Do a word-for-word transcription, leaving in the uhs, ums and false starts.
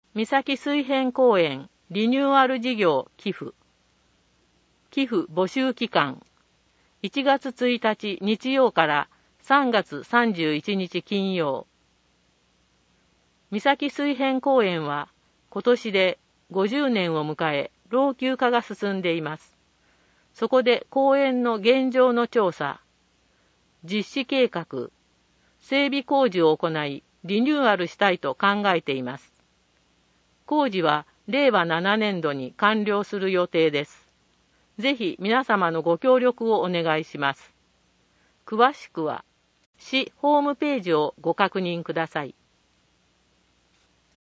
三崎水辺公園リニューアル事業寄付。寄付募集期間。いちがつついたち日曜からさんがつさんじゅういちにち金曜。三崎水辺公園は今年でごじゅうねんを迎え、老朽化が進んでいます。そこで公園の現状の調査、実施計画、整備工事を行い、リニューアルしたいと考えています。工事はれいわななねんどに完了する予定です。ぜひ皆様のご協力をお願いします。詳しくは市ホームページをご確認ください。